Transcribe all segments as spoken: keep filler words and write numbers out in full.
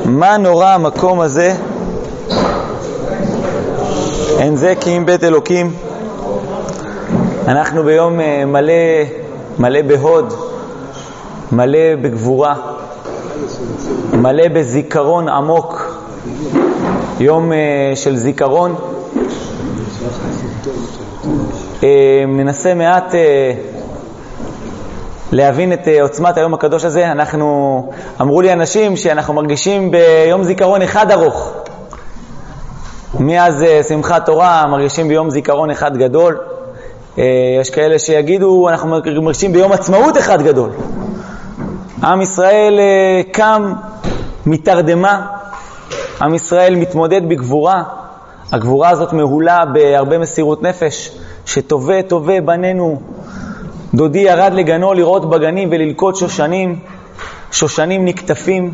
מה נורא המקום הזה? אין זה כי אם בית אלוקים. אנחנו ביום מלא, מלא בהוד, מלא בגבורה, מלא בזיכרון עמוק. יום של זיכרון. ננסה מעט להבין את עוצמת היום הקדוש הזה. אנחנו, אמרו לי אנשים שאנחנו מרגישים ביום זיכרון אחד ארוך. מאז שמחת תורה מרגישים ביום זיכרון אחד גדול. יש כאלה שיגידו אנחנו מרגישים ביום עצמאות אחד גדול. עם ישראל קם מתרדמה, עם ישראל מתמודד בגבורה. הגבורה הזאת מהולה בהרבה מסירות נפש, שטובה טובה בנינו. דודי ירד לגנו לראות בגנים וללקוט שושנים, שושנים נקטפים.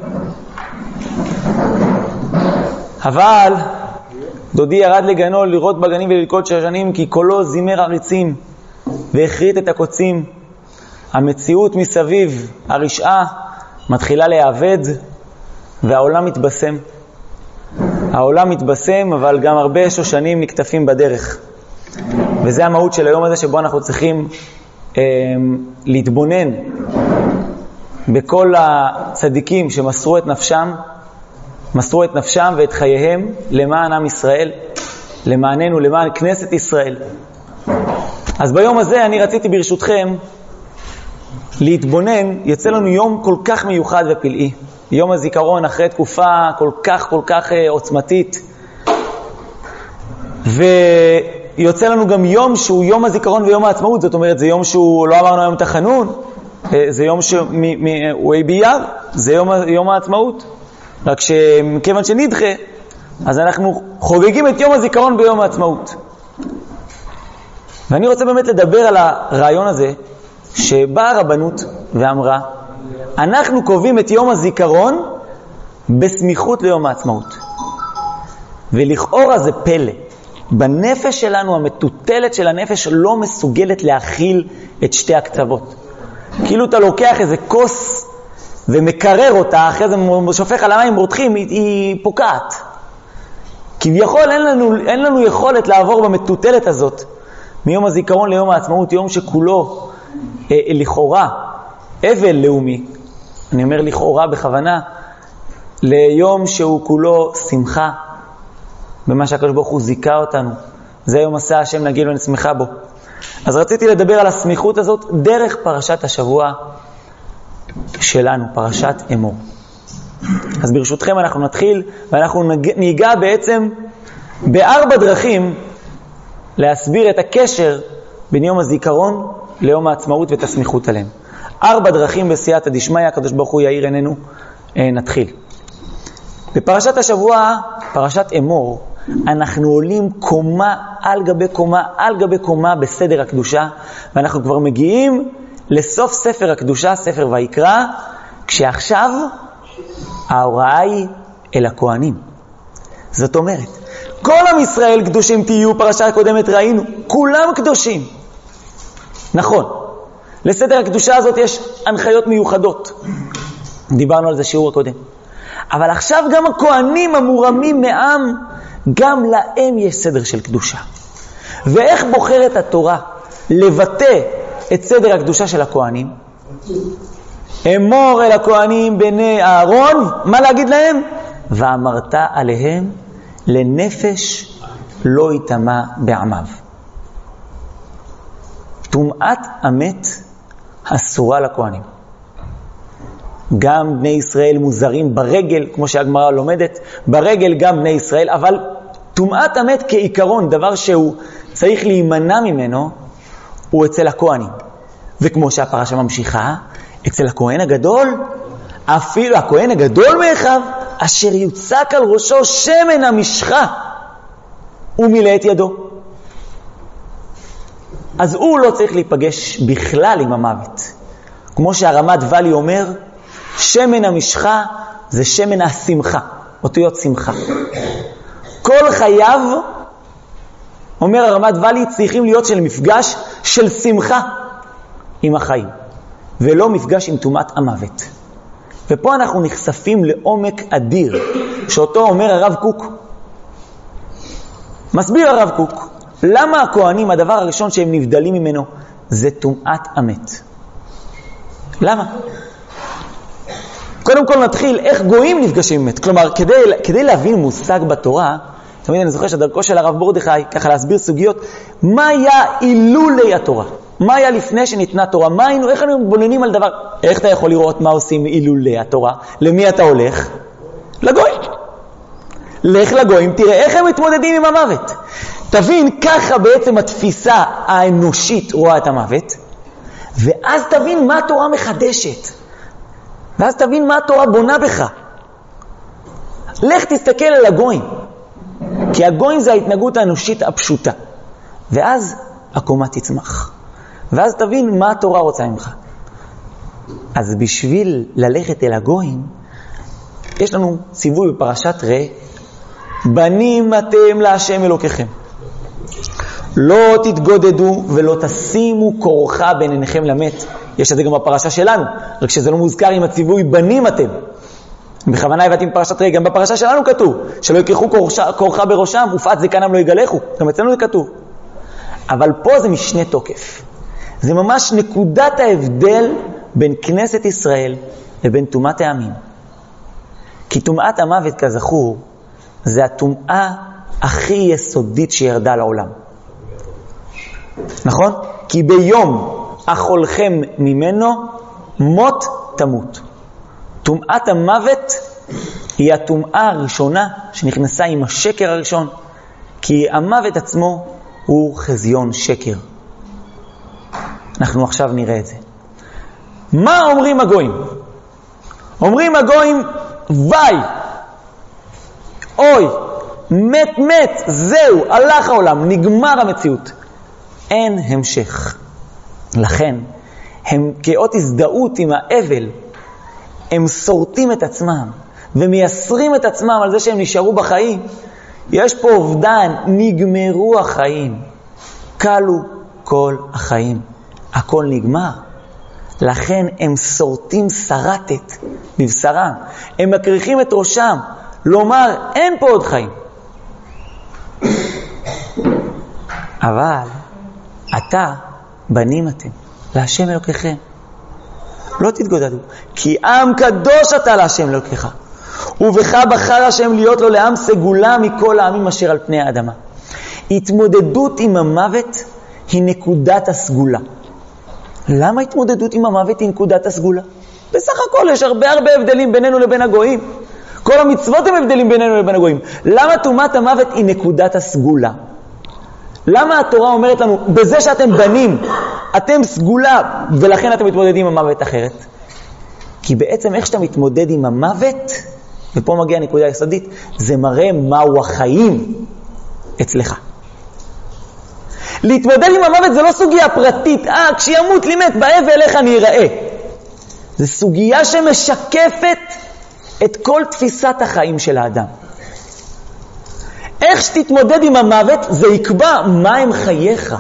אבל דודי ירד לגנו לראות בגנים וללקוט שושנים כי קולו זימר עריצים והחריט את הקוצים. המציאות מסביב, הרשעה, מתחילה להיאבד והעולם מתבשם. העולם מתבשם, אבל גם הרבה שושנים נקטפים בדרך. וזה המהות של היום הזה שבו אנחנו צריכים אה, להתבונן בכל הצדיקים שמסרו את נפשם, מסרו את נפשם ואת חייהם למען עם ישראל, למעננו, למען כנסת ישראל. אז ביום הזה אני רציתי ברשותכם להתבונן. יצא לנו יום כל כך מיוחד ופלאי, יום הזיכרון אחרי תקופה כל כך כל כך עוצמתית, ויוצא לנו גם יום שהוא יום הזיכרון ויום העצמאות. זאת אומרת, זה יום שהוא, לא אמרנו היום תחנון, זה יום שהוא אי בייר, זה יום, יום העצמאות, רק שכיוון שנדחה אז אנחנו חוגגים את יום הזיכרון ביום העצמאות. ואני רוצה באמת לדבר על הרעיון הזה שבאה הרבנות ואמרה אנחנו קובעים את יום הזיכרון בסמיכות ליום העצמאות. ולכאורה זה פלא. בנפש שלנו, המטוטלת של הנפש לא מסוגלת להכיל את שתי הקצוות. כאילו אתה לוקח איזה כוס ומקרר אותה, אחרי זה שופך על המים רותחים, היא, היא פוקעת. כביכול אין לנו, אין לנו יכולת לעבור במטוטלת הזאת מיום הזיכרון ליום העצמאות, יום שכולו אה, לכאורה אבל לאומי. אני אומר לכאורה בכוונה, ליום שהוא כולו שמחה במה שהקדוש ברוך הוא זיכה אותנו. זה יום עשה השם נגיל ונשמחה בו. אז רציתי לדבר על הסמיכות הזאת דרך פרשת השבוע שלנו, פרשת אמור. אז ברשותכם אנחנו נתחיל ואנחנו ניגע בעצם בארבע דרכים להסביר את הקשר בין יום הזיכרון ליום העצמאות ואת הסמיכות עליהם. ארבע דרכים בסייעתא דשמיא, הקדוש ברוך הוא יאיר עינינו. נתחיל. בפרשת השבוע, פרשת אמור, אנחנו עולים קומה על גבי קומה על גבי קומה בסדר הקדושה, ואנחנו כבר מגיעים לסוף ספר הקדושה, ספר ויקרא, כשעכשיו ההוראה היא אל הכהנים. זאת אומרת, כל עם ישראל קדושים תהיו, פרשה הקודמת ראינו, כולם קדושים. נכון, לסדר הקדושה הזאת יש הנחיות מיוחדות. דיברנו על זה שיעור הקודם. אבל עכשיו גם הכהנים המורמים מעם, גם להם יש סדר של קדושה. ואיך בוחרת התורה לבטא את סדר הקדושה של הכהנים? אמור אל הכהנים בני אהרון, מה להגיד להם? ואמרת עליהם לנפש לא יטמע בעמיו. טומאת המת אסורה לכהנים. גם בני ישראל מוזרים ברגל, כמו שהגמרא לומדת, ברגל גם בני ישראל, אבל טומאת המת כעיקרון, דבר שהוא צריך להימנע ממנו, הוא אצל הכהנים. וכמו שהפרשה ממשיכה, אצל הכהן הגדול, אפילו הכהן הגדול מאחיו, אשר יוצק על ראשו שמן המשחה, הוא מילא את ידו. אז הוא לא צריך להיפגש בכלל עם המוות. כמו שהרמת ואלי אומר, שמן המשחה זה שמן השמחה, אותיות שמחה. כל חייו, אומר הרמת ואלי, צריכים להיות של מפגש של שמחה עם החיים, ולא מפגש עם טומאת המוות. ופה אנחנו נחשפים לעומק אדיר, שאותו אומר הרב קוק. מסביר הרב קוק, למה הכהנים, הדבר הראשון שהם נבדלים ממנו, זה טומאת המת. למה? קודם כל נתחיל איך גויים נפגשים עם מת. כלומר, כדי, כדי להבין מושג בתורה, תמיד אני זוכר שדרכו של הרב מרדכי, ככה להסביר סוגיות, מה היה אילולי התורה? מה היה לפני שניתנה תורה? מה היינו, איך אנחנו מתבוננים על דבר? איך אתה יכול לראות מה עושים אילולי התורה? למי אתה הולך? לגויים. לך לגויים, תראה איך הם מתמודדים עם המוות. תבין, ככה בעצם התפיסה האנושית רואה את המוות, ואז תבין מה התורה מחדשת. ואז תבין מה התורה בונה בך. לך תסתכל על הגויים. כי הגויים זה ההתנהגות האנושית הפשוטה. ואז הקומה תצמח. ואז תבין מה התורה רוצה ממך. אז בשביל ללכת אל הגויים, יש לנו ציווי בפרשת ראה, בנים אתם להשם אלוקיכם. לא תתגודדו ולא תשימו כורחה בין עיניכם למת. יש את זה גם בפרשה שלנו, רק שזה לא מוזכר עם הציווי בנים אתם. בכוונה הבאתי בפרשת ראה, גם בפרשה שלנו כתוב, שלא יקרחו כורחה בראשם, ופעת זקנם לא יגלחו. גם אצלנו זה כתוב. אבל פה זה משנה תוקף. זה ממש נקודת ההבדל בין כנסת ישראל לבין טומאת העמים. כי טומאת המוות, כזכור, זה הטומאה הכי יסודית שירדה לעולם. נכון? כי ביום אכולכם ממנו מות תמות. טומאת המוות היא הטומאה הראשונה שנכנסה עם השקר הראשון, כי המוות עצמו הוא חזיון שקר. אנחנו עכשיו נראה את זה. מה אומרים הגויים? אומרים הגויים, וי, אוי, מת מת, זהו, הלך העולם, נגמר המציאות. אין המשך. לכן, הם כאות הזדהות עם האבל, הם שורטים את עצמם, ומייסרים את עצמם על זה שהם נשארו בחיים. יש פה אובדן, נגמרו החיים. קלו כל החיים. הכל נגמר. לכן הם שורטים שרטת בבשרם. הם מקריחים את ראשם, לומר, אין פה עוד חיים. אבל אתה, בנים אתם, להשם אלוקיכם. לא תתגודדו, כי עם קדוש אתה להשם אלוקיך. ובך בחר השם להיות לו לעם סגולה מכל העמים אשר על פני האדמה. התמודדות עם המוות היא נקודת הסגולה. למה התמודדות עם המוות היא נקודת הסגולה? בסך הכל יש הרבה הרבה הבדלים בינינו לבין הגויים. כל המצוות הם הבדלים בינינו לבין הגויים. למה טומאת המוות היא נקודת הסגולה? למה התורה אומרת לנו, בזה שאתם בנים, אתם סגולה, ולכן אתם מתמודדים עם המוות אחרת? כי בעצם איך שאתה מתמודד עם המוות, ופה מגיעה נקודה יסודית, זה מראה מהו החיים אצלך. להתמודד עם המוות זה לא סוגיה פרטית, אה, כשימות לי מת באבל איך אני אראה. זה סוגיה שמשקפת את כל תפיסת החיים של האדם. איך שתתמודד עם המוות זה יקבע מה הם חייך.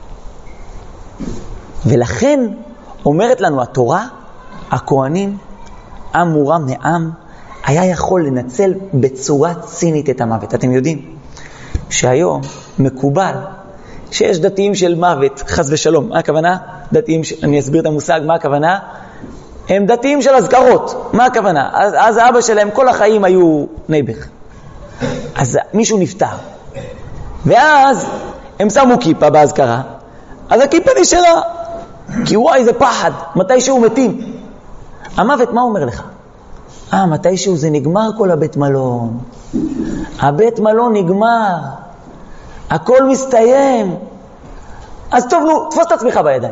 ולכן אומרת לנו התורה, הכהנים, עם מורם מעם, היה יכול לנצל בצורה צינית את המוות. אתם יודעים שהיום מקובל שיש דתיים של מוות, חס ושלום. מה הכוונה? דתיים, ש... אני אסביר את המושג, מה הכוונה? הם דתיים של הזכרות. מה הכוונה? אז, אז האבא שלהם כל החיים היו נייבך. אז מישהו נפטר. ואז הם שמו כיפה בהזכרה, אז הכיפה נשארה. כי וואי, זה פחד, מתישהו מתים. המוות מה אומר לך? אה, מתישהו זה נגמר כל הבית מלון. הבית מלון נגמר. הכל מסתיים. אז טוב, נו, תפוס את עצמך בידיים.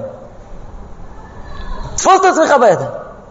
תפוס את עצמך בידיים.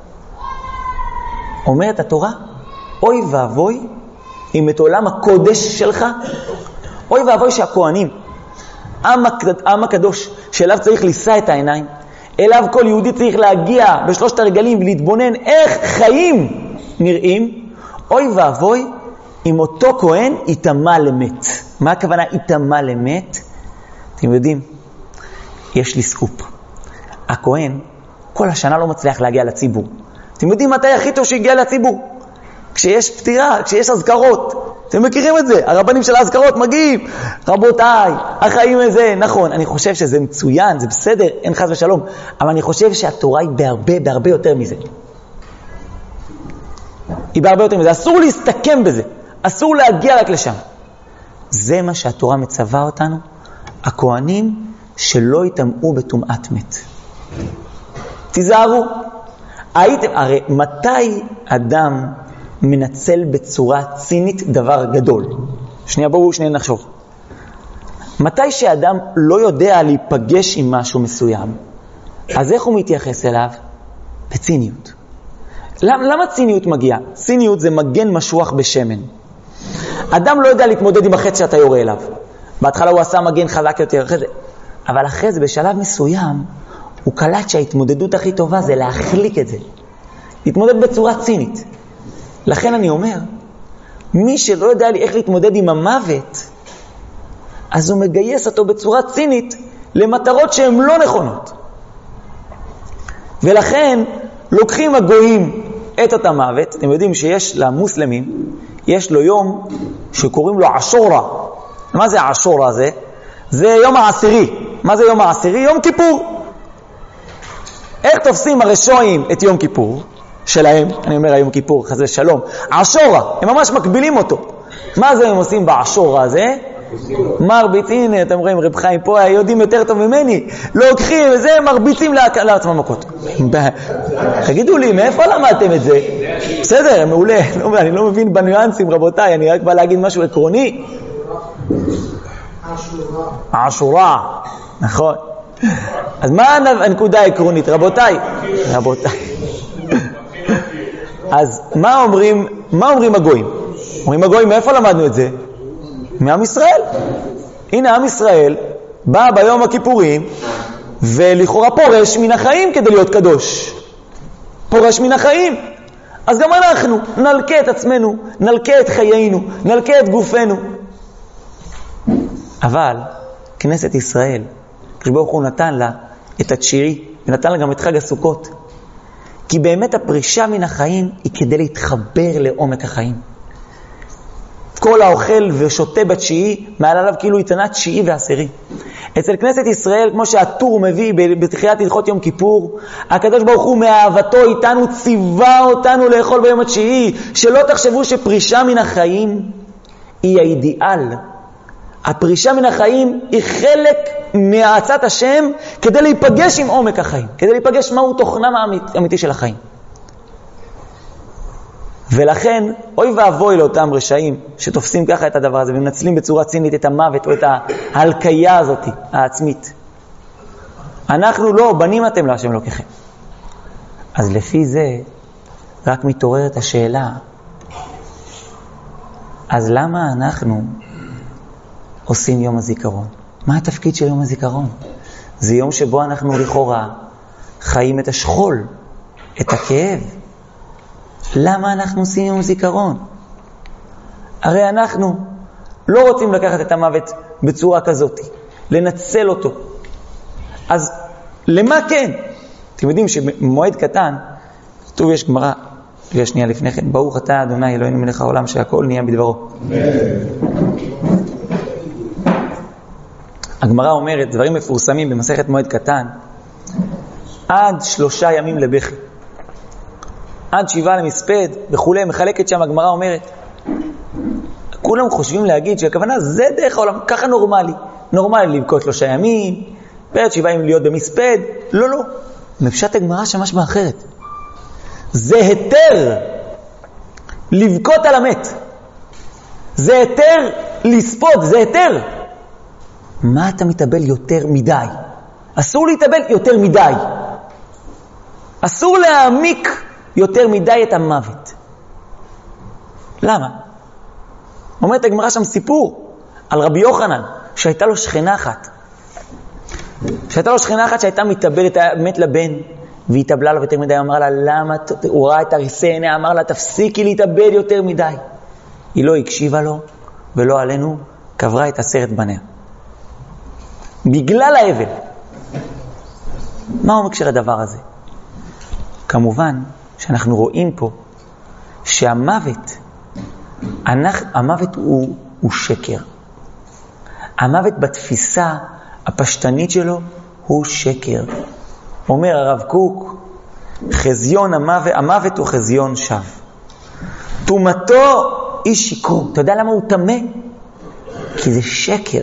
אומרת התורה, אוי ואבוי, אם את עולם הקודש שלך, אוי ואבוי שהכהנים, עם, הקד... עם הקדוש, שאליו צריך לישא את העיניים, אליו כל יהודי צריך להגיע בשלושת הרגלים ולהתבונן איך חיים נראים, אוי ואבוי, אם אותו כהן יתאמה למת. מה הכוונה יתאמה למת? אתם יודעים, יש לי סקופ. הכהן כל השנה לא מצליח להגיע לציבור. אתם יודעים מתי הכי טוב שהגיע לציבור? כשיש פטירה, כשיש אזכרות. אתם מכירים את זה, הרבנים של האזכרות מגיעים, רבותיי, החיים הזה, נכון, אני חושב שזה מצוין, זה בסדר, אין חס ושלום, אבל אני חושב שהתורה היא בהרבה, בהרבה יותר מזה. היא בהרבה יותר מזה, אסור להסתכם בזה, אסור להגיע רק לשם. זה מה שהתורה מצווה אותנו, הכהנים שלא יטמאו בטומאת מת. תיזהרו, הייתם, הרי מתי אדם מנצל בצורה צינית דבר גדול? שנייה, בואו שנייה נחשוב. מתי שאדם לא יודע להיפגש עם משהו מסוים, אז איך הוא מתייחס אליו? בציניות. למה, למה ציניות מגיעה? ציניות זה מגן משוח בשמן. אדם לא יודע להתמודד עם החץ שאתה יורה אליו. בהתחלה הוא עשה מגן חזק יותר, אחרי זה. אבל אחרי זה, בשלב מסוים, הוא קלט שההתמודדות הכי טובה זה להחליק את זה. להתמודד בצורה צינית. לכן אני אומר, מי שלא יודע לי איך להתמודד עם המוות, אז הוא מגייס אותו בצורה צינית למטרות שהן לא נכונות. ולכן לוקחים הגויים את אותה מוות. אתם יודעים שיש למוסלמים, יש לו יום שקוראים לו עשורה. מה זה העשורה הזה? זה יום העשירי. מה זה יום העשירי? יום כיפור. איך תופסים הרשועים את יום כיפור שלהם? אני אומר היום כיפור, חס ושלום. עשורה, הם ממש מקבילים אותו. מה זה הם עושים בעשורה הזה? מרביצים, הנה, אתם רואים, רב חיים פה יודעים יותר טוב ממני, לוקחים וזה, מרביצים לעצמם מכות. תגידו לי, מאיפה למדתם את זה? בסדר, מעולה, אני לא מבין בניואנסים, רבותיי, אני רק בא להגיד משהו עקרוני. עשורה, נכון. אז מה הנקודה העקרונית, רבותיי? רבותיי. אז מה אומרים, מה אומרים הגויים? אומרים הגויים, מאיפה למדנו את זה? מעם ישראל. הנה עם ישראל בא ביום הכיפורים ולכאורה פורש מן החיים כדי להיות קדוש. פורש מן החיים. אז גם אנחנו נלקה את עצמנו, נלקה את חיינו, נלקה את גופנו. אבל כנסת ישראל, כשברוך הוא נתן לה את התשיעי, ונתן לה גם את חג הסוכות. כי באמת הפרישה מן החיים היא כדי להתחבר לעומק החיים. כל האוכל ושותה בתשיעי, מעל עליו כאילו יתנה תשיעי ועשירי. אצל כנסת ישראל, כמו שהטור מביא בתחילת הלכות יום כיפור, הקדוש ברוך הוא מאהבתו איתנו ציווה אותנו לאכול ביום התשיעי, שלא תחשבו שפרישה מן החיים היא האידיאל. הפרישה מן החיים היא חלק מהעצת השם כדי להיפגש עם עומק החיים, כדי להיפגש מהו תוכנם האמיתי של החיים. ולכן, אוי ואבוי לאותם רשעים שתופסים ככה את הדבר הזה ומנצלים בצורה צינית את המוות או את ההלקיה הזאת העצמית. אנחנו לא, בנים אתם להשם לוקחים. אז לפי זה רק מתעוררת השאלה, אז למה אנחנו עושים יום הזיכרון? מה התפקיד של יום הזיכרון? זה יום שבו אנחנו לכאורה חיים את השכול, את הכאב. למה אנחנו עושים יום זיכרון? הרי אנחנו לא רוצים לקחת את המוות בצורה כזאת, לנצל אותו. אז למה כן? אתם יודעים שבמועד קטן, כתוב יש גמרא, יש שנייה לפני כן, ברוך אתה אדוני אלוהינו מלך העולם שהכל נהיה בדברו. הגמרא אומרת, דברים מפורסמים במסכת מועד קטן, עד שלושה ימים לבכי. עד שבעה למספד וכולי, מחלקת שם, הגמרא אומרת, כולם חושבים להגיד שהכוונה זה דרך העולם, ככה נורמלי. נורמלי לבכות שלושה ימים, ועד שבעה ימים להיות במספד. לא, לא. מפשט הגמרא שמש באחרת. זה היתר לבכות על המת. זה היתר לספוד, זה היתר. מה אתה מתאבל יותר מדי? אסור להתאבל יותר מדי. אסור להעמיק יותר מדי את המוות. למה? אומרת הגמרא שם סיפור על רבי יוחנן, שהייתה לו שכנה אחת. שהייתה לו שכנה אחת שהייתה מתאבלת, מת לבן, והיא התאבלה לו יותר מדי, אמרה לה, למה? הוא ראה את הריסי עיניה, אמר לה, תפסיקי להתאבל יותר מדי. היא לא הקשיבה לו, ולא עלינו, קברה את עשרת בניה. בגלל האבל. מה העומק של הדבר הזה? כמובן שאנחנו רואים פה שהמוות, אנחנו, המוות הוא, הוא שקר. המוות בתפיסה הפשטנית שלו הוא שקר. אומר הרב קוק, חזיון המוות, המוות הוא חזיון שווא. תומתו היא שיקרו. אתה יודע למה הוא תמה? כי זה שקר.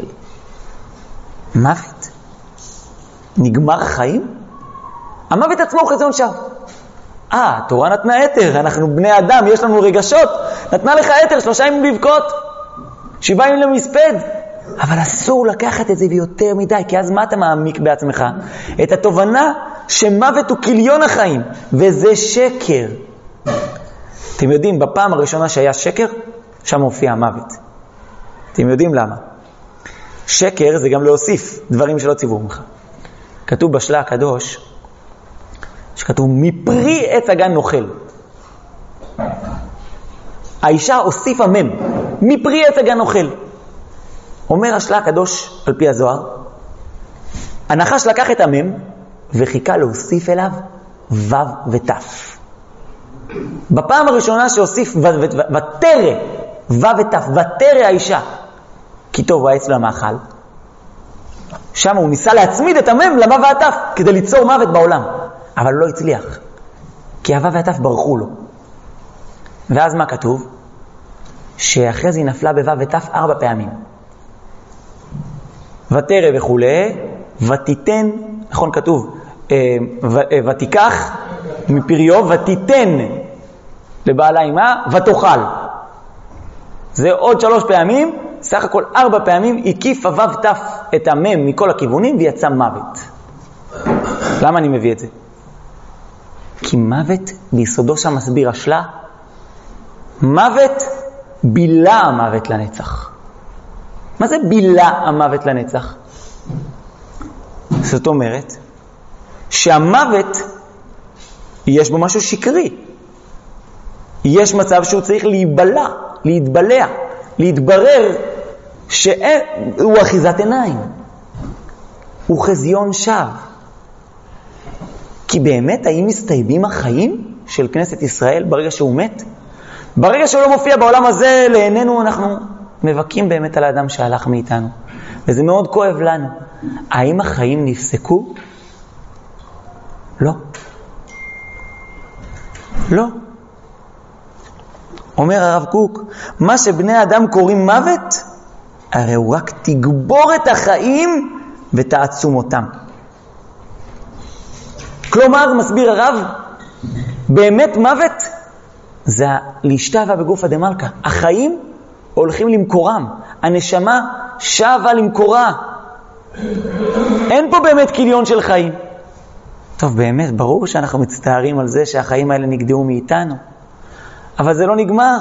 מוות? נגמר חיים? המוות עצמו הוא חזיון שווא. אה, התורה נתנה יתר, אנחנו בני אדם, יש לנו רגשות, נתנה לך יתר, שלושה ימים לבכות, שבעה ימים למספד. אבל אסור לקחת את זה ביותר מדי, כי אז מה אתה מעמיק בעצמך? את התובנה שמוות הוא כליון החיים, וזה שקר. אתם יודעים, בפעם הראשונה שהיה שקר, שם הופיע המוות. אתם יודעים למה? שקר זה גם להוסיף דברים שלא ציוו ממך. כתוב בשלה הקדוש, שכתוב מפרי עץ הגן נאכל. האישה הוסיפה מם, מפרי עץ הגן נאכל. אומר השלה הקדוש על פי הזוהר, הנחש לקח את המם וחיכה להוסיף אליו וו ותף. בפעם הראשונה שהוסיף ותרא וו ותף, ותרא האישה כי טוב העץ למאכל, שם הוא ניסה להצמיד את המם לוו והתף כדי ליצור מוות בעולם, אבל לא הצליח, כי הוו והתף ברחו לו. ואז מה כתוב? שאחרי זה היא נפלה בוו ותף ארבע פעמים. ותרא וכולי, ותיתן, נכון כתוב, ותיקח מפריו, ותיתן לבעלה אימה, ותאכל. זה עוד שלוש פעמים, סך הכל ארבע פעמים, הקיף הוו תף את המם מכל הכיוונים ויצא מוות. למה אני מביא את זה? כי מוות ביסודו שם מסביר השלה, מוות בילה המוות לנצח. מה זה בילה המוות לנצח? זאת אומרת שהמוות יש בו משהו שקרי. יש מצב שהוא צריך להיבלע, להתבלע, להתברר שהוא אחיזת עיניים. הוא חזיון שווא. כי באמת האם מסתיימים החיים של כנסת ישראל ברגע שהוא מת? ברגע שהוא לא מופיע בעולם הזה לעינינו אנחנו מבקים באמת על האדם שהלך מאיתנו. וזה מאוד כואב לנו. האם החיים נפסקו? לא. לא. אומר הרב קוק, מה שבני אדם קוראים מוות, הרי הוא רק תגבור את החיים ותעצום אותם. כלומר, מסביר הרב, באמת מוות זה להשתווה בגוף הדמלכה. החיים הולכים למקורם. הנשמה שווה למקורה. אין פה באמת כליון של חיים. טוב, באמת, ברור שאנחנו מצטערים על זה שהחיים האלה נגדעו מאיתנו. אבל זה לא נגמר.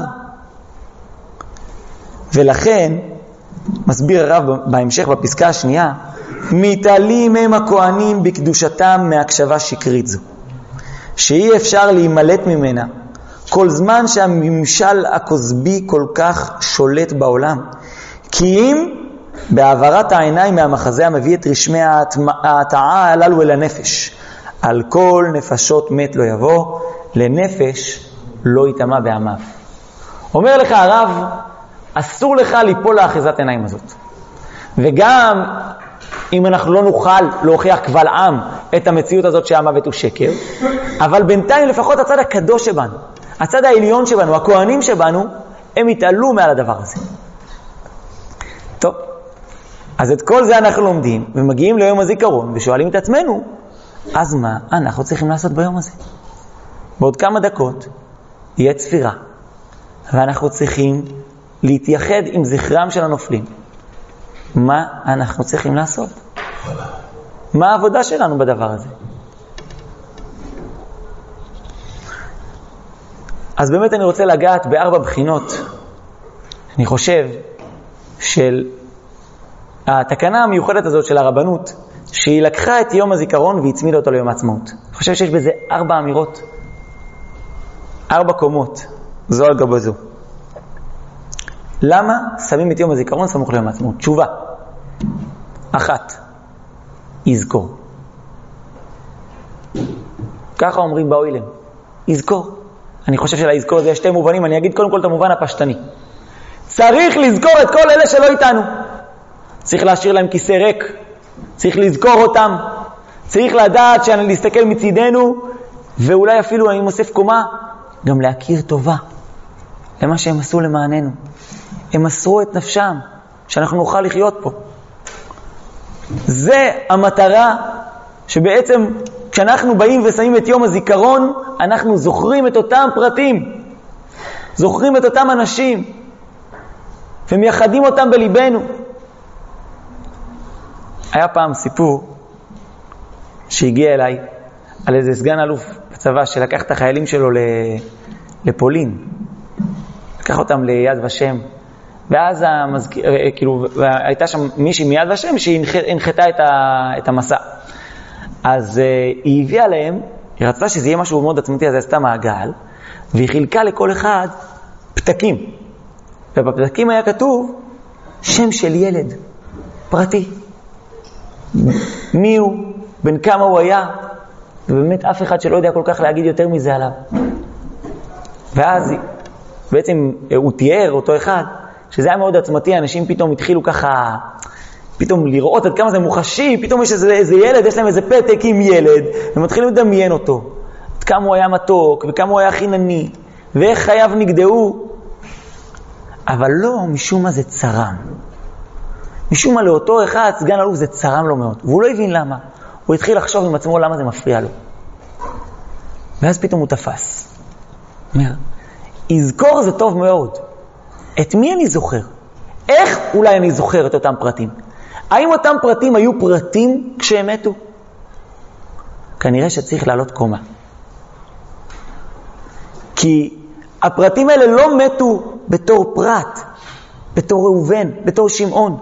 ולכן, מסביר הרב בהמשך בפסקה השנייה, מתעלים הם הכהנים בקדושתם מהקשבה שקרית זו, שאי אפשר להימלט ממנה, כל זמן שהממשל הכוזבי כל כך שולט בעולם. כי אם בעברת העיניים מהמחזה המביא את רשמי ההטעה הללו אל הנפש, על כל נפשות מת לא יבוא, לנפש לא יתאמה בעמיו. אומר לך הרב, אסור לך ליפול לאחיזת עיניים הזאת. וגם אם אנחנו לא נוכל להוכיח קבל עם את המציאות הזאת שהמוות הוא שקר, אבל בינתיים לפחות הצד הקדוש שבנו, הצד העליון שבנו, הכהנים שבנו, הם יתעלו מעל הדבר הזה. טוב, אז את כל זה אנחנו לומדים ומגיעים ליום הזיכרון ושואלים את עצמנו, אז מה אנחנו צריכים לעשות ביום הזה? בעוד כמה דקות יהיה צפירה, ואנחנו צריכים להתייחד עם זכרם של הנופלים. מה אנחנו צריכים לעשות? מה העבודה שלנו בדבר הזה? אז באמת אני רוצה לגעת בארבע בחינות, אני חושב, של התקנה המיוחדת הזאת של הרבנות, שהיא לקחה את יום הזיכרון והצמידה אותו ליום העצמאות. אני חושב שיש בזה ארבע אמירות, ארבע קומות, זו על גבי זו. למה שמים את יום הזיכרון סמוך ליום העצמאות? תשובה. אחת, יזכור. ככה אומרים באוילם, יזכור. אני חושב שלזכור זה שתי מובנים, אני אגיד קודם כל את המובן הפשטני. צריך לזכור את כל אלה שלא איתנו. צריך להשאיר להם כיסא ריק, צריך לזכור אותם, צריך לדעת שאני להסתכל מצידנו, ואולי אפילו אני מוסיף קומה, גם להכיר טובה למה שהם עשו למעננו. הם מסרו את נפשם, שאנחנו נוכל לחיות פה. זה המטרה שבעצם כשאנחנו באים ושמים את יום הזיכרון, אנחנו זוכרים את אותם פרטים, זוכרים את אותם אנשים, ומייחדים אותם בליבנו. היה פעם סיפור שהגיע אליי על איזה סגן אלוף בצבא שלקח את החיילים שלו לפולין, לקח אותם ליד ושם, ואז המזכיר, כאילו, הייתה שם מישהי מיד ושם שהנחתה את, את המסע. אז uh, היא הביאה להם, היא רצתה שזה יהיה משהו מאוד עצמתי, אז היא עשתה מעגל, והיא חילקה לכל אחד פתקים. ובפתקים היה כתוב שם של ילד, פרטי. מי הוא, בין כמה הוא היה, ובאמת אף אחד שלא יודע כל כך להגיד יותר מזה עליו. ואז בעצם הוא תיאר אותו אחד, שזה היה מאוד עצמתי, אנשים פתאום התחילו ככה, פתאום לראות עד כמה זה מוחשי, פתאום יש איזה, איזה ילד, יש להם איזה פתק עם ילד, והם מתחילים לדמיין אותו, עד כמה הוא היה מתוק, וכמה הוא היה חינני, ואיך חייו נגדעו. אבל לא, משום מה זה צרם. משום מה לאותו אחד, סגן אלוף, זה צרם לו מאוד, והוא לא הבין למה. הוא התחיל לחשוב עם עצמו למה זה מפריע לו. ואז פתאום הוא תפס. אומר, יזכור זה טוב מאוד. את מי אני זוכר? איך אולי אני זוכר את אותם פרטים? האם אותם פרטים היו פרטים כשהם מתו? כנראה שצריך לעלות קומה. כי הפרטים האלה לא מתו בתור פרט, בתור ראובן, בתור שמעון.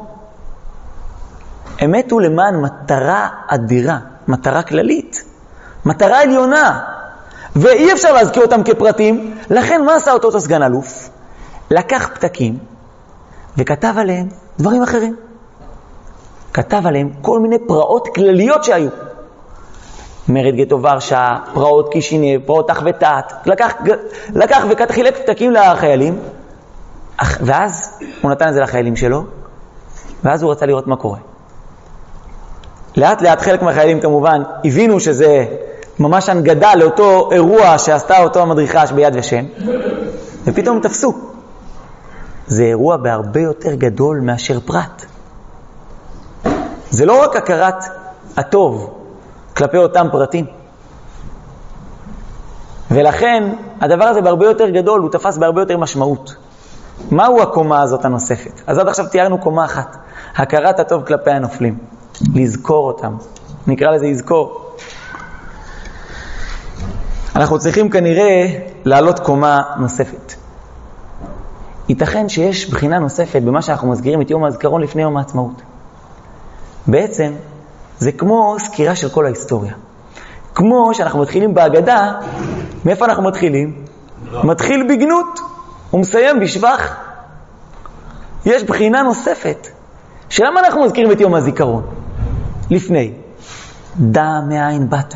הם מתו למען מטרה אדירה, מטרה כללית, מטרה עליונה. ואי אפשר להזכיר אותם כפרטים, לכן מה עשה אותו סגן אלוף? לקח פתקים וכתב עליהם דברים אחרים. כתב עליהם כל מיני פרעות כלליות שהיו. מרד גטו ורשה, פרעות קישינב, פרעות אח ותת. לקח, לקח וחילק פתקים לחיילים, ואז הוא נתן את זה לחיילים שלו, ואז הוא רצה לראות מה קורה. לאט לאט חלק מהחיילים כמובן הבינו שזה ממש הנגדה לאותו אירוע שעשתה אותו המדריכה ביד ושם, ופתאום תפסו. זה אירוע בהרבה יותר גדול מאשר פרט. זה לא רק הכרת הטוב כלפי אותם פרטים. ולכן הדבר הזה בהרבה יותר גדול, הוא תפס בהרבה יותר משמעות. מהו הקומה הזאת הנוספת? אז עד עכשיו תיארנו קומה אחת, הכרת הטוב כלפי הנופלים. לזכור אותם. נקרא לזה יזכור. אנחנו צריכים כנראה לעלות קומה נוספת. ייתכן שיש בחינה נוספת במה שאנחנו מזכירים את יום הזיכרון לפני יום העצמאות. בעצם זה כמו סקירה של כל ההיסטוריה. כמו שאנחנו מתחילים בהגדה, מאיפה אנחנו מתחילים? מתחיל בגנות ומסיים בשבח. יש בחינה נוספת. שלמה אנחנו מזכירים את יום הזיכרון? לפני. דע מאין באת.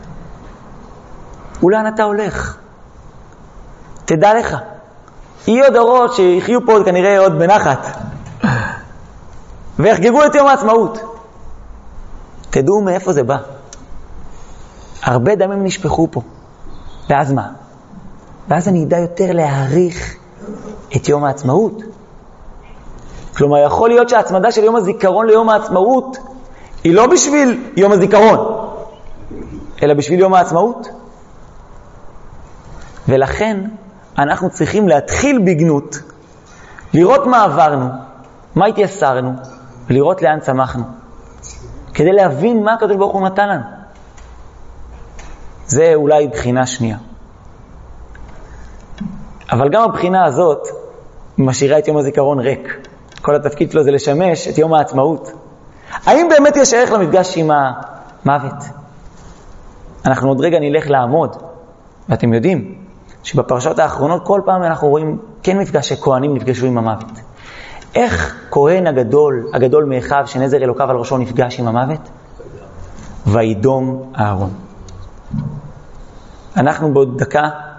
ולאן אתה הולך? תדע לך. יהיו דורות שיחיו פה כנראה עוד בנחת. ויחגגו את יום העצמאות. תדעו מאיפה זה בא. הרבה דמים נשפכו פה. ואז מה? ואז אני אדע יותר להעריך את יום העצמאות. כלומר, יכול להיות שההצמדה של יום הזיכרון ליום העצמאות היא לא בשביל יום הזיכרון, אלא בשביל יום העצמאות. ולכן אנחנו צריכים להתחיל בגנות, לראות מה עברנו, מה התייסרנו, ולראות לאן צמחנו, כדי להבין מה הקדוש ברוך הוא נתן לנו. זה אולי בחינה שנייה. אבל גם הבחינה הזאת משאירה את יום הזיכרון ריק. כל התפקיד שלו זה לשמש את יום העצמאות. האם באמת יש ערך למפגש עם המוות? אנחנו עוד רגע נלך לעמוד, ואתם יודעים שבפרשות האחרונות כל פעם אנחנו רואים כן מפגש שכהנים נפגשו עם המוות. איך כהן הגדול, הגדול מאחיו שנזר אלוקיו על ראשו נפגש עם המוות? וידום אהרון. אנחנו בעוד דקה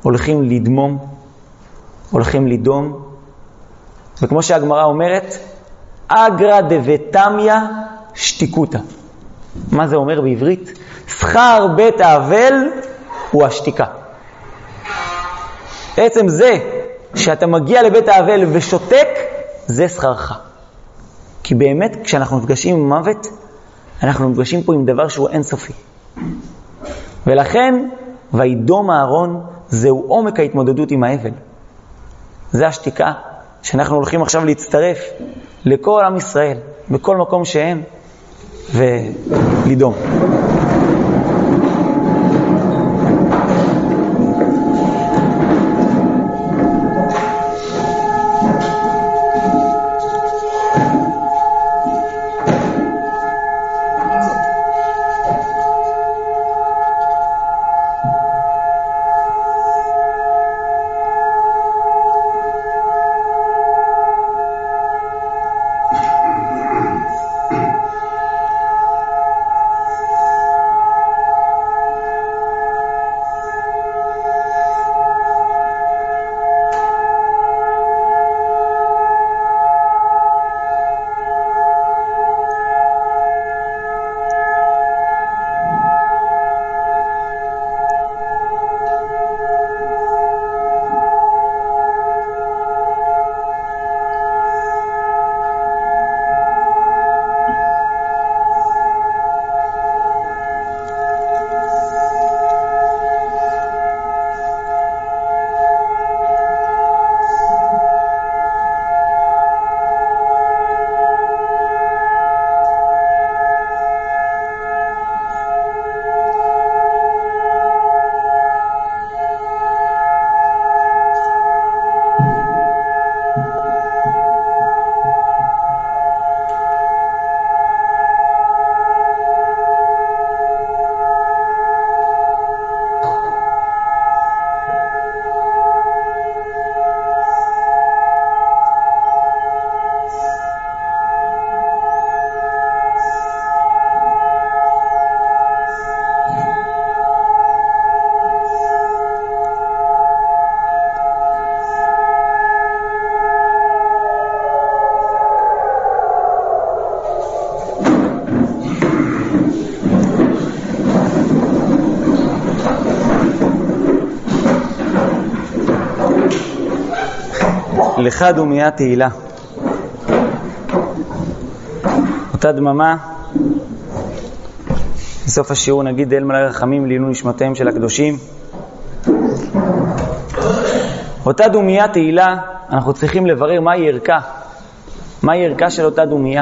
הולכים לדמום, הולכים לדום, וכמו שהגמרא אומרת, אגרא דבתמיה שתיקותא. מה זה אומר בעברית? שכר בית האבל הוא השתיקה. בעצם זה שאתה מגיע לבית האבל ושותק, זה שכרך. כי באמת כשאנחנו נפגשים עם מוות, אנחנו נפגשים פה עם דבר שהוא אינסופי. ולכן, וידום אהרון, זהו עומק ההתמודדות עם האבל. זה השתיקה שאנחנו הולכים עכשיו להצטרף לכל עם ישראל, בכל מקום שהם, ולדום. לך דומיה תהילה. אותה דממה, בסוף השיעור נגיד אל מלא רחמים לעילוי נשמותיהם של הקדושים. אותה דומיה תהילה, אנחנו צריכים לברר מהי ערכה. מהי ערכה של אותה דומיה?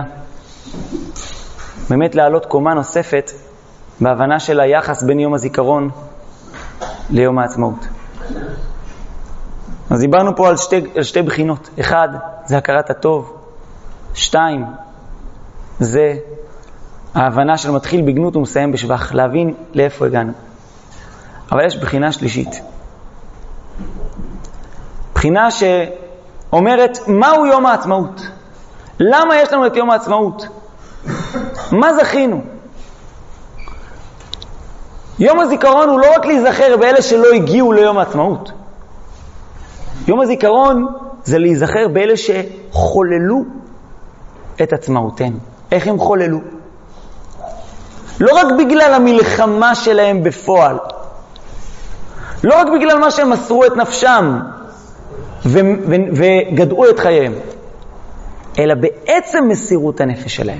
באמת לעלות קומה נוספת בהבנה של היחס בין יום הזיכרון ליום העצמאות. אז דיברנו פה על שתי, על שתי בחינות. אחד, זה הכרת הטוב. שתיים, זה ההבנה של מתחיל בגנות ומסיים בשבח, להבין לאיפה הגענו. אבל יש בחינה שלישית. בחינה שאומרת, מהו יום העצמאות? למה יש לנו את יום העצמאות? מה זכינו? יום הזיכרון הוא לא רק להיזכר באלה שלא הגיעו ליום העצמאות. יום הזיכרון זה להיזכר באלה שחוללו את עצמאותנו. איך הם חוללו? לא רק בגלל המלחמה שלהם בפועל, לא רק בגלל מה שהם מסרו את נפשם ו- ו- וגדעו את חייהם, אלא בעצם מסירות הנפש שלהם.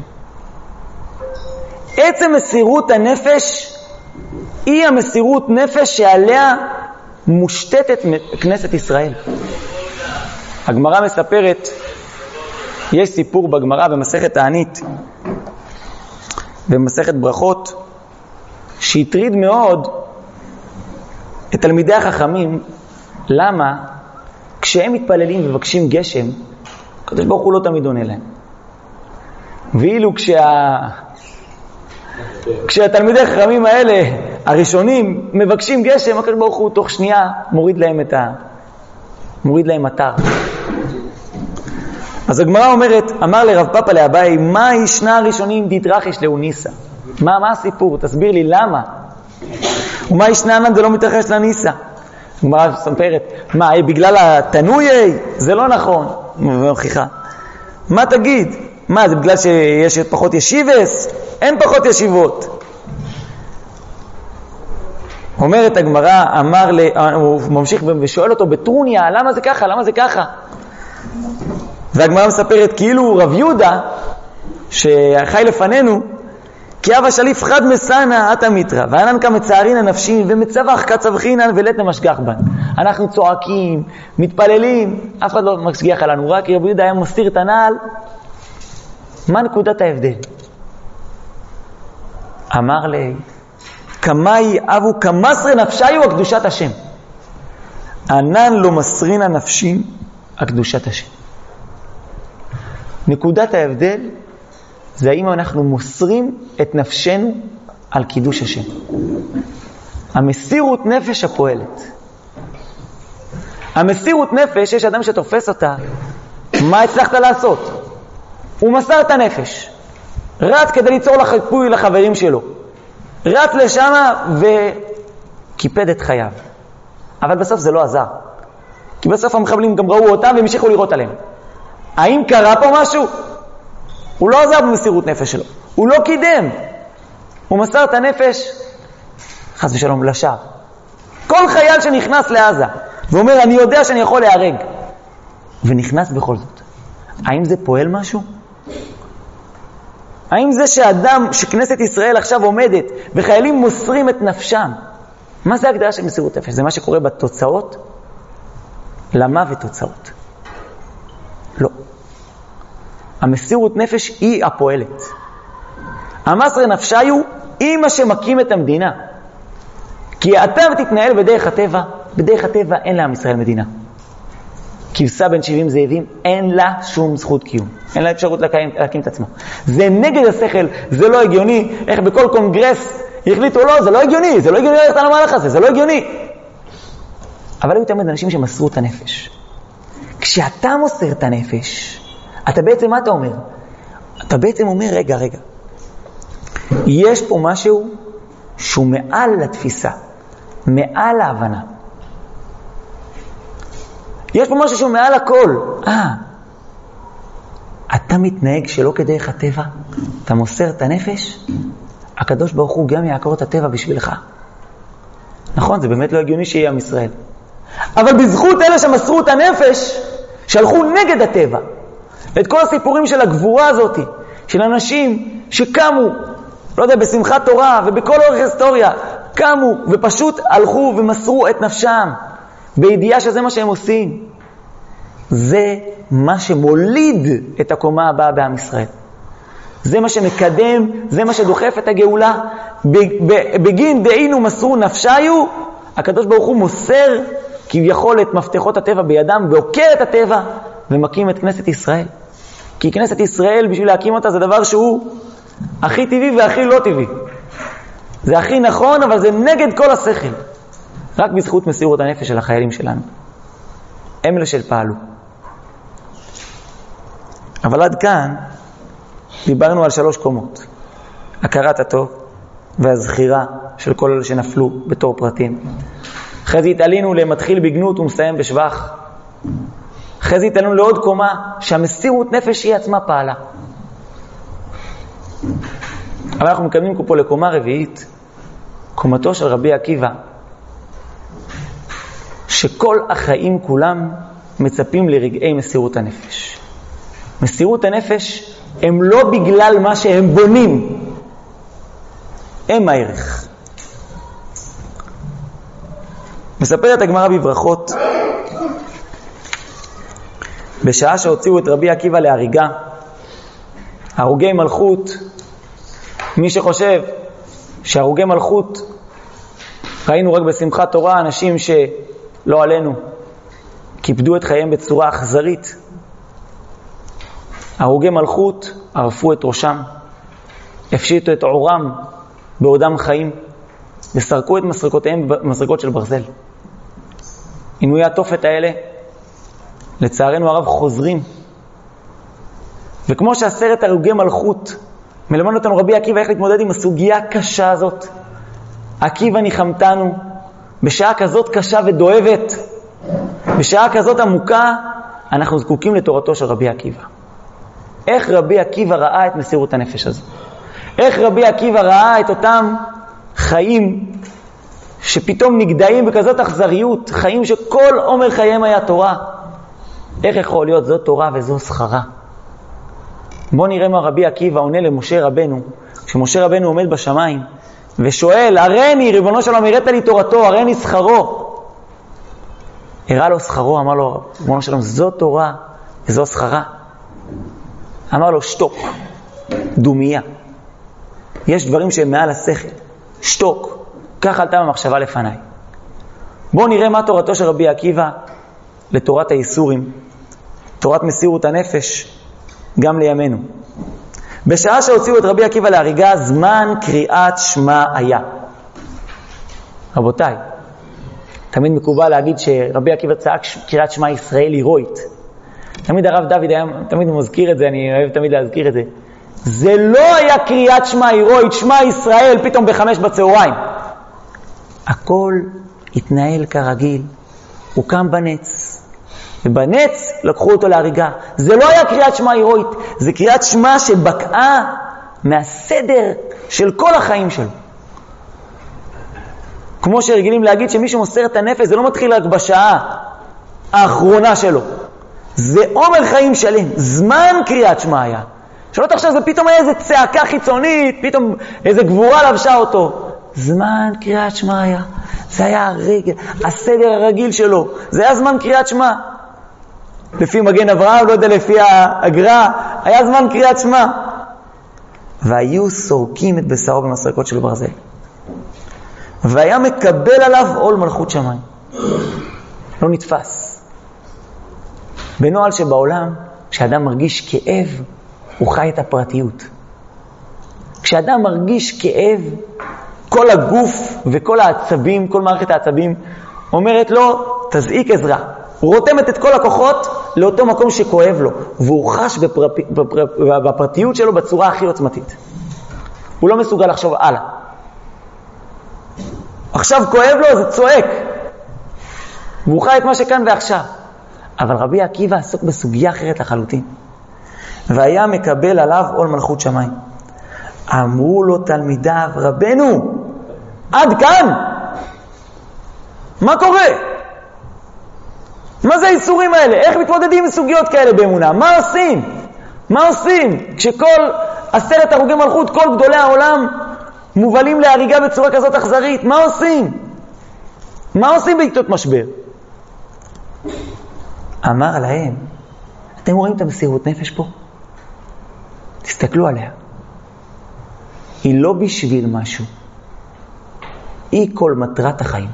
עצם מסירות הנפש היא המסירות נפש שעליה מושתתת כנסת ישראל. הגמרא מספרת, יש סיפור בגמרא במסכת תענית, במסכת ברכות, שהטריד מאוד את תלמידי החכמים. למה? כשהם מתפללים ומבקשים גשם, הקדוש ברוך הוא לא תמיד עונה להם. ואילו כשה... כשהתלמידי החכמים האלה, הראשונים, מבקשים גשם, הקדוש ברוך הוא תוך שנייה מוריד להם את ה... מוריד להם מטר. אז הגמרא אומרת, אמר לרב פאפא לאביי, מה ישנה הראשונים דתרחש לאוניסה? מה, מה הסיפור? תסביר לי למה. ומה ישנה ענן זה לא מתרחש לניסה? הגמרא מספרת, מה, בגלל התנוי? זה לא נכון. ומוכיחה. מה תגיד? מה, זה בגלל שיש פחות ישיבס? אין פחות ישיבות. אומרת הגמרא, אמר לי, הוא ממשיך ושואל אותו בטרוניה, למה זה ככה? למה זה ככה? והגמרא מספרת, כאילו רב יהודה, שחי לפנינו, כי אבא שליף חד מסנה עתה מיתרא, ואנן כמצערין הנפשים, ומצבח כצבחינן ולת נמשגח בן. אנחנו צועקים, מתפללים, אף אחד לא משגיח עלינו, רק רב יהודה היה מסתיר את הנעל. מה נקודת ההבדל? אמר לי, כמאי אבו כמסרי נפשיו הקדושת השם. ענן לא מסרין הנפשים הקדושת השם. נקודת ההבדל זה האם אנחנו מוסרים את נפשנו על קידוש השם. המסירות נפש הפועלת. המסירות נפש, יש אדם שתופס אותה, מה הצלחת לעשות? הוא מסר את הנפש. רץ כדי ליצור לחפוי לחברים שלו. רץ לשם וקיפד את חייו. אבל בסוף זה לא עזר. כי בסוף המחבלים גם ראו אותם והמשיכו לראות עליהם. האם קרה פה משהו? הוא לא עזר במסירות נפש שלו. הוא לא קידם. הוא מסר את הנפש, חס ושלום, לשווא. כל חייל שנכנס לעזה ואומר, אני יודע שאני יכול להיהרג, ונכנס בכל זאת. האם זה פועל משהו? האם זה שאדם, שכנסת ישראל עכשיו עומדת, וחיילים מוסרים את נפשם, מה זה ההגדרה של מסירות נפש? זה מה שקורה בתוצאות? למוות תוצאות. לא. המסירות נפש היא הפועלת. המסר נפשיו היא מה שמקים את המדינה. כי אתה תתנהל בדרך הטבע, בדרך הטבע אין לעם ישראל מדינה. כבשה בין שבעים זאבים, אין לה שום זכות קיום. אין לה אפשרות להקים, להקים את עצמה. זה נגד השכל, זה לא הגיוני. איך בכל קונגרס יחליטו, לא, זה לא הגיוני, זה לא הגיוני ללכת על המהלך הזה, זה לא הגיוני. אבל היו תמיד אנשים שמסרו את הנפש. כשאתה מוסר את הנפש, אתה בעצם, מה אתה אומר? אתה בעצם אומר, רגע, רגע. יש פה משהו שהוא מעל לתפיסה, מעל ההבנה. יש פה משהו שהוא מעל הכל. אה, אתה מתנהג שלא כדרך הטבע, אתה מוסר את הנפש, הקדוש ברוך הוא גם יעקור את הטבע בשבילך. נכון, זה באמת לא הגיוני שיהיה עם ישראל. אבל בזכות אלה שמסרו את הנפש, שהלכו נגד הטבע, ואת כל הסיפורים של הגבורה הזאת, של אנשים שקמו, לא יודע, בשמחת תורה ובכל אורך היסטוריה, קמו ופשוט הלכו ומסרו את נפשם, בידיעה שזה מה שהם עושים. זה מה שמוליד את הקומה הבאה בעם ישראל. זה מה שמקדם, זה מה שדוחף את הגאולה. בגין דהינו מסרו נפשיו, הקדוש ברוך הוא מוסר כביכול את מפתחות הטבע בידם, ועוקר את הטבע ומקים את כנסת ישראל. כי כנסת ישראל, בשביל להקים אותה, זה דבר שהוא הכי טבעי והכי לא טבעי. זה הכי נכון, אבל זה נגד כל השכל. רק בזכות מסירות הנפש של החיילים שלנו. הם אלה של פעלו. אבל עד כאן דיברנו על שלוש קומות. הכרת הטוב והזכירה של כל אלה שנפלו בתור פרטים. אחרי זה התעלינו למתחיל בגנות ומסיים בשבח. אחרי זה התעלינו לעוד קומה שהמסירות נפש היא עצמה פעלה. אבל אנחנו מקדמים פה לקומה רביעית, קומתו של רבי עקיבא, שכל החיים כולם מצפים לרגעי מסירות הנפש. מסירות הנפש הם לא בגלל מה שהם בונים, הם הערך. מספרת הגמרא בברכות, בשעה שהוציאו את רבי עקיבא להריגה, הרוגי מלכות, מי שחושב שהרוגי מלכות ראינו רק בשמחת תורה, אנשים שלא עלינו קיפדו את חייהם בצורה אכזרית. הרוגי מלכות ערפו את ראשם, הפשיטו את עורם בעודם חיים, וסרקו את מסרקותיהם במסרקות של ברזל. עינויי התופת האלה לצערנו הרב חוזרים. וכמו שעשרת הרוגי מלכות מלמד אותנו רבי עקיבא איך להתמודד עם הסוגיה הקשה הזאת. עקיבא ניחמתנו בשעה כזאת קשה ודואבת, בשעה כזאת עמוקה, אנחנו זקוקים לתורתו של רבי עקיבא. איך רבי עקיבא ראה את מסירות הנפש הזו? איך רבי עקיבא ראה את אותם חיים שפתאום נגדעים בכזאת אכזריות, חיים שכל עומר חייהם היה תורה? איך יכול להיות זו תורה וזו שכרה? בואו נראה מה רבי עקיבא עונה למשה רבנו, כשמשה רבנו עומד בשמיים ושואל, הראני, ריבונו שלום, הראית לי תורתו, הראני שכרו. הראה לו שכרו, אמר לו, ריבונו שלום, זו תורה וזו שכרה. אמר לו, שתוק, דומיה. יש דברים שהם מעל השכל. שתוק, כך עלתה במחשבה לפניי. בואו נראה מה תורתו של רבי עקיבא לתורת הייסורים, תורת מסירות הנפש, גם לימינו. בשעה שהוציאו את רבי עקיבא להריגה, זמן קריאת שמע היה. רבותיי, תמיד מקובל להגיד שרבי עקיבא צעק קריאת שמע ישראל הירואית. תמיד הרב דוד היה, תמיד מזכיר את זה, אני אוהב תמיד להזכיר את זה. זה לא היה קריאת שמע הירואית, שמע ישראל, פתאום בחמש בצהריים. הכל התנהל כרגיל. הוא קם בנץ, ובנץ לקחו אותו להריגה. זה לא היה קריאת שמע הירואית, זה קריאת שמע שבקעה מהסדר של כל החיים שלו. כמו שרגילים להגיד שמישהו מוסר את הנפש, זה לא מתחיל רק בשעה האחרונה שלו. זה עומר חיים שלם, זמן קריאת שמע היה. שלא תחשב, זה פתאום היה איזה צעקה חיצונית, פתאום איזה גבורה לבשה אותו. זמן קריאת שמע היה. זה היה הרגל, הסדר הרגיל שלו. זה היה זמן קריאת שמע. לפי מגן אברהם, לא יודע, לפי הגר"א, היה זמן קריאת שמע. והיו סורקים את בשרו במסרקות של ברזל. והיה מקבל עליו עול מלכות שמיים. לא נתפס. בנועל שבעולם, כשאדם מרגיש כאב, הוא חי את הפרטיות. כשאדם מרגיש כאב, כל הגוף וכל העצבים, כל מערכת העצבים, אומרת לו, תזעיק עזרה. הוא רותמת את כל הכוחות לאותו מקום שכואב לו, והוא חש בפר... בפר... בפרטיות שלו בצורה הכי עוצמתית. הוא לא מסוגל לחשוב הלאה. עכשיו כואב לו, זה צועק. והוא חי את מה שכאן ועכשיו. אבל רבי עקיבא עסוק בסוגיה אחרת לחלוטין. והיה מקבל עליו עול מלכות שמיים. אמרו לו תלמידיו, רבנו, עד כאן. מה קורה? מה זה האיסורים האלה? איך מתמודדים עם סוגיות כאלה באמונה? מה עושים? מה עושים? כשכל עשרת הרוגי מלכות, כל גדולי העולם, מובלים להריגה בצורה כזאת אכזרית. מה עושים? מה עושים בעיתות משבר? אמר להם, אתם רואים את המסירות נפש פה? תסתכלו עליה. היא לא בשביל משהו. היא כל מטרת החיים.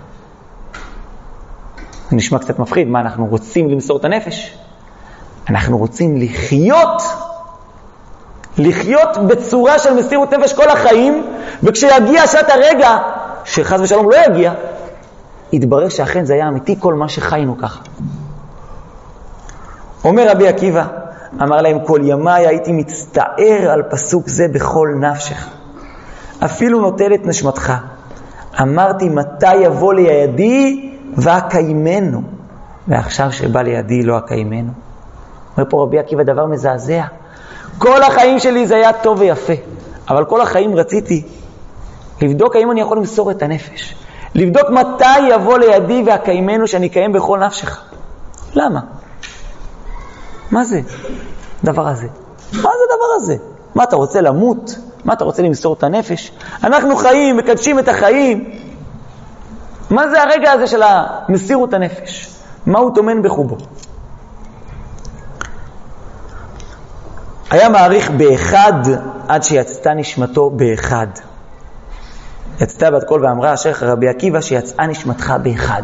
זה נשמע קצת מפחיד. מה, אנחנו רוצים למסור את הנפש? אנחנו רוצים לחיות, לחיות בצורה של מסירות נפש כל החיים, וכשיגיע שעת הרגע, שחס ושלום לא יגיע, יתברר שאכן זה היה אמיתי כל מה שחיינו ככה. אומר רבי עקיבא, אמר להם, כל ימיי הייתי מצטער על פסוק זה בכל נפשך. אפילו נוטל את נשמתך. אמרתי, מתי יבוא לידי ואקיימנו. ועכשיו שבא לידי לא אקיימנו. אומר פה רבי עקיבא דבר מזעזע. כל החיים שלי זה היה טוב ויפה. אבל כל החיים רציתי לבדוק האם אני יכול למסור את הנפש. לבדוק מתי יבוא לידי ואקיימנו שאני אקיים בכל נפשך. למה? מה זה? דבר הזה. מה זה דבר הזה? מה אתה רוצה למות? מה אתה רוצה למסור את הנפש? אנחנו חיים, מקדשים את החיים. מה זה הרגע הזה של המסירות הנפש? מה הוא תומן בחובו? היה מעריך באחד עד שיצתה נשמתו באחד. יצתה בת קול ואמרה, אשריך רבי עקיבא שיצאה נשמתך באחד.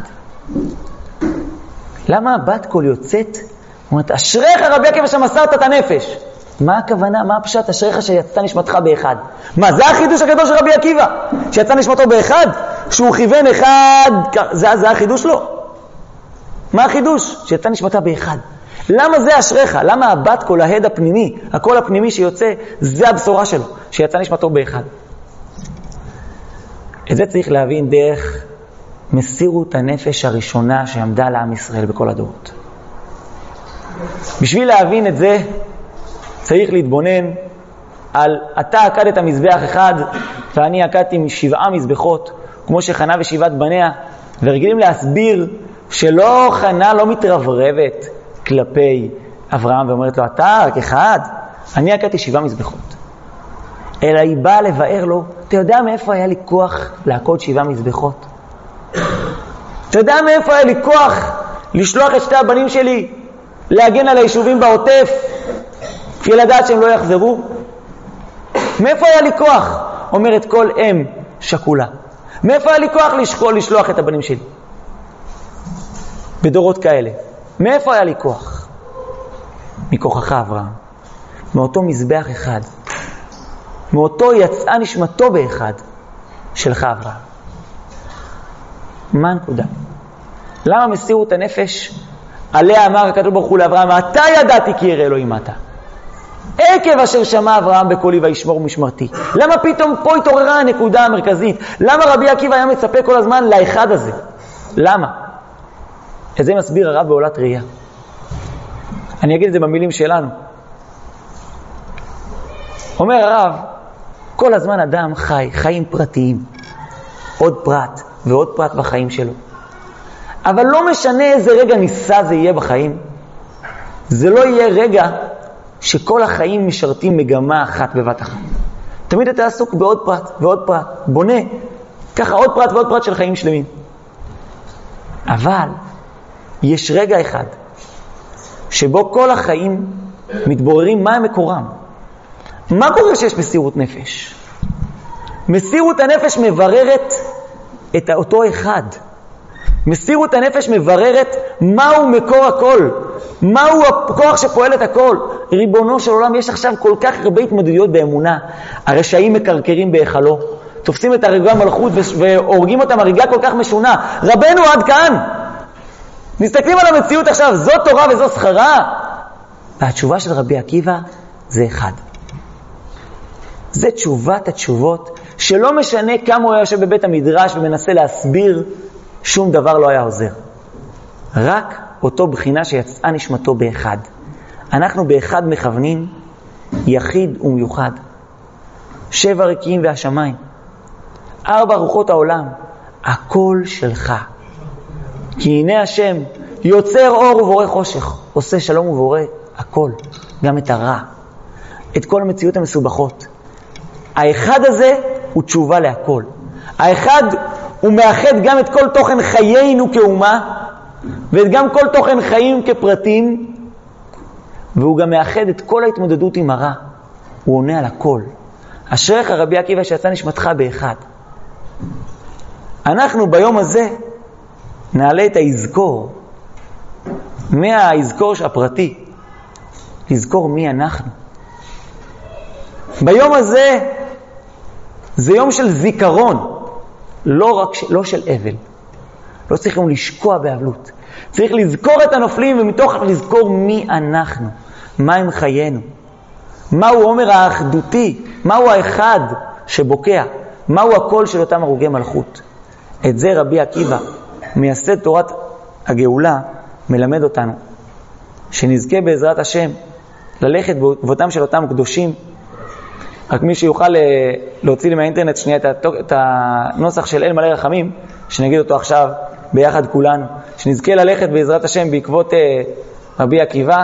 למה בת קול יוצאת? אומרת, אשריך רבי עקיבא שמסרת את הנפש. מה הכוונה? מה הפשט? אשריך שיצא נשמתך באחד. מה, זה החידוש הגדול של רבי עקיבא? שיצא נשמתו באחד? שהוא כיוון אחד, זה, זה החידוש לו? מה החידוש? שיצא נשמתה באחד. למה זה אשריך? למה הבת כל ההד הפנימי, הקול הפנימי שיוצא, זה הבשורה שלו, שיצא נשמתו באחד? את זה צריך להבין דרך מסירות הנפש הראשונה שעמדה לעם ישראל בכל הדורות. בשביל להבין את זה, צריך להתבונן על אתה עקדת מזבח אחד ואני עקדתי משבעה מזבחות, כמו שחנה ושבעת בניה, ורגילים להסביר שלא חנה לא מתרברבת כלפי אברהם ואומרת לו, אתה רק אחד, אני עקדתי שבעה מזבחות. אלא היא באה לבאר לו, אתה יודע מאיפה היה לי כוח לעקוד שבעה מזבחות? אתה יודע מאיפה היה לי כוח לשלוח את שתי הבנים שלי להגן על היישובים בעוטף כפי לדעת שהם לא יחזרו? מאיפה היה לי כוח? אומרת כל אם שקולה. מאיפה היה לי כוח לשקול לשלוח את הבנים שלי בדורות כאלה? מאיפה היה לי כוח? מכוחך אברהם, מאותו מזבח אחד, מאותו יצאה נשמתו באחד שלך אברהם. מה הנקודה? למה מסירות הנפש עליה אמר הקדוש ברוך הוא לאברהם, אתה ידעתי כי ירא אלוהים אתה, עקב אשר שמע אברהם בקולי וישמור משמרתי? למה פתאום פה התעוררה הנקודה המרכזית? למה רבי עקיבא היה מצפה כל הזמן לאחד הזה? למה? את זה מסביר הרב בעולת ראייה. אני אגיד את זה במילים שלנו. אומר הרב, כל הזמן אדם חי, חיים פרטיים, עוד פרט ועוד פרט בחיים שלו. אבל לא משנה איזה רגע ניסה זה יהיה בחיים, זה לא יהיה רגע שכל החיים משרתים מגמה אחת בבת אחת. תמיד אתה עסוק בעוד פרט ועוד פרט, בונה ככה עוד פרט ועוד פרט של חיים שלמים. אבל יש רגע אחד שבו כל החיים מתבוררים מה מקורם. מה קורה שיש מסירות נפש? מסירות הנפש מבררת את אותו אחד. מסירות הנפש מבררת מהו מקור הכל, מהו הכוח שפועל את הכל. ריבונו של עולם, יש עכשיו כל כך הרבה התמודדויות באמונה. הרשעים מקרקרים בהיכלו, תופסים את הרגלי המלכות והורגים אותם הרגלה כל כך משונה. רבנו עד כאן. מסתכלים על המציאות עכשיו, זו תורה וזו שכרה. והתשובה של רבי עקיבא זה אחד. זה תשובת התשובות, שלא משנה כמה הוא היה יושב בבית המדרש ומנסה להסביר, שום דבר לא היה עוזר. רק אותו בחינה שיצאה נשמתו באחד. אנחנו באחד מכוונים, יחיד ומיוחד. שבע רקיעים והשמיים, ארבע רוחות העולם, הכל שלך. כי הנה השם יוצר אור ובורא חושך, עושה שלום ובורא הכל, גם את הרע, את כל המציאות המסובכות. האחד הזה הוא תשובה להכל. האחד הוא מאחד גם את כל תוכן חיינו כאומה, וגם כל תוכן חיים כפרטים, והוא גם מאחד את כל ההתמודדות עם הרע. הוא עונה על הכל. אשריך רבי עקיבא שיצא נשמתך באחד. אנחנו ביום הזה נעלה את היזכור, מהיזכור הפרטי, לזכור מי אנחנו. ביום הזה, זה יום של זיכרון, לא רק לא של אבל. לא צריכים לשקוע באבלות. צריך לזכור את הנופלים, ומתוך לזכור מי אנחנו, מה הם חיינו, מהו עומר האחדותי, מהו האחד שבוקע, מהו הקול של אותם הרוגי מלכות. את זה רבי עקיבא, מייסד תורת הגאולה, מלמד אותנו, שנזכה בעזרת השם ללכת באותם של אותם קדושים. רק מי שיוכל להוציא לי מהאינטרנט שנייה את הנוסח של אל מלא רחמים, שנגיד אותו עכשיו ביחד כולנו, שנזכה ללכת בעזרת השם בעקבות רבי עקיבא,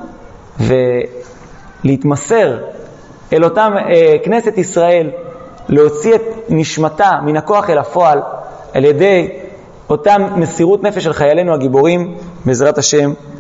ולהתמסר אל אותם כנסת ישראל, להוציא את נשמתה מן הכוח אל הפועל, על ידי אותם מסירות נפש של חיילינו הגיבורים, בעזרת השם.